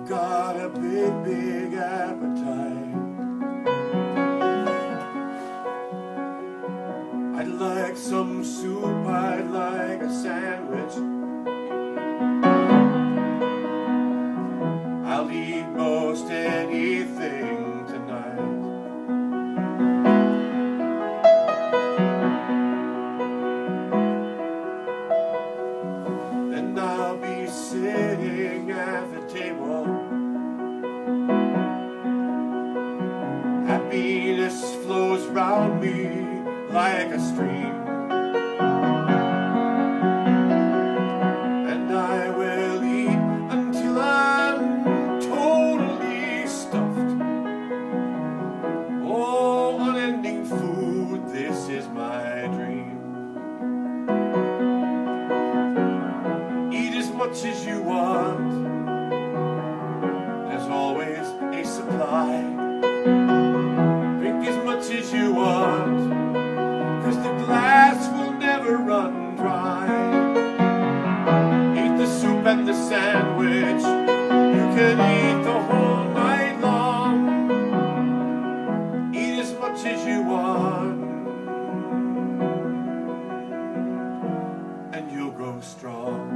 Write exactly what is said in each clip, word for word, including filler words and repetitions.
got a big, big appetite. I'd like some soup, I'd like a sandwich. I'll eat most anything tonight. Then I'll be sitting at the table. Happiness flows round me like a stream, and I will eat until I'm totally stuffed. Oh, unending food, this is my dream. Eat as much as you want, there's always a supply. Drink as much as you want, the glass will never run dry. Eat the soup and the sandwich, you can eat the whole night long. Eat as much as you want, and you'll grow strong.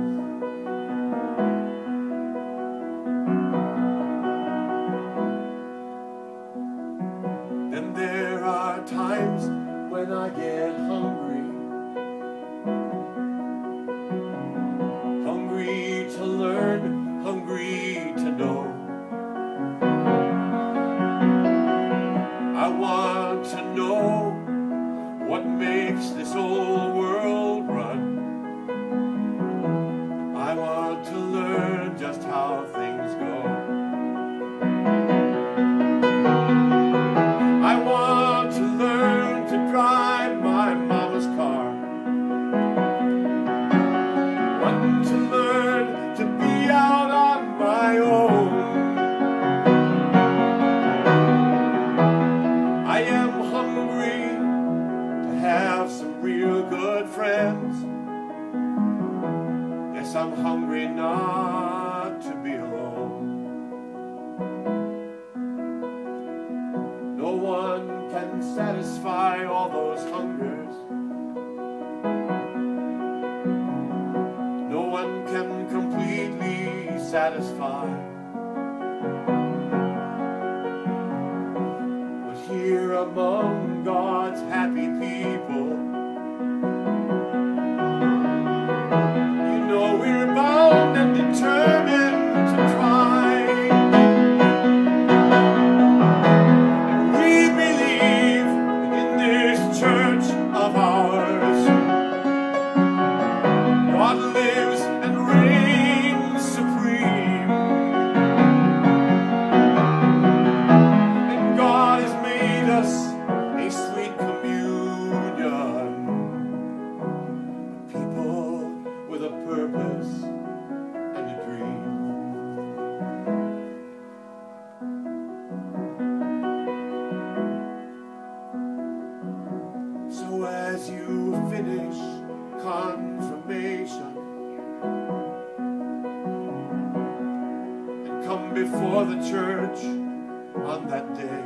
Then there are times when I get hungry, hungry to learn, hungry to know. I want to know what makes this old world run. I want to learn just how things go. I want to learn to drive my mama's car. Want to learn to be out on my own. I am hungry to have some real good friends. Yes, I'm hungry not to be alone. No one can satisfy all those hungers. No one can completely satisfy. But here among God's happy people, you know we're bound and determined to try. Church of ours, God lives and reigns supreme, and God has made us a sweet communion, people with a purpose and a dream. So as you finish confirmation and come before the church on that day,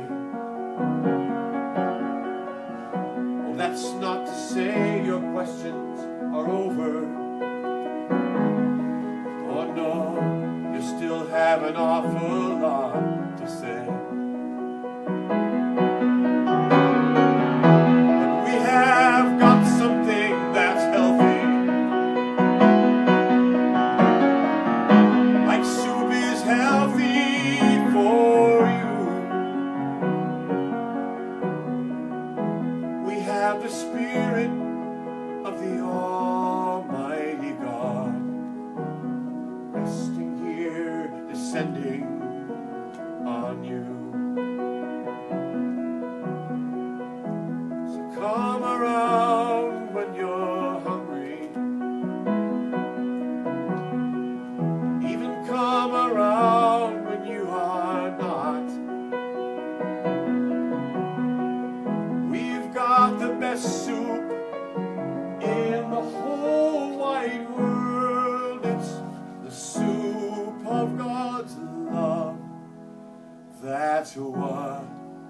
oh, that's not to say your questions are over. Oh no, you still have an awful lot to say. Have the Spirit of the Almighty God resting here, descending on you. So come around when you're hungry, even come around when you are not. We've got the best soup in the whole wide world. It's the soup of God's love. to what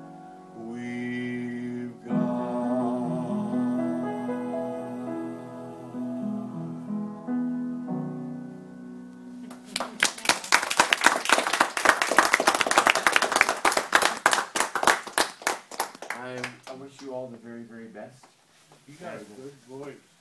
we've got. I, I wish you all the very, very best. You got a good voice.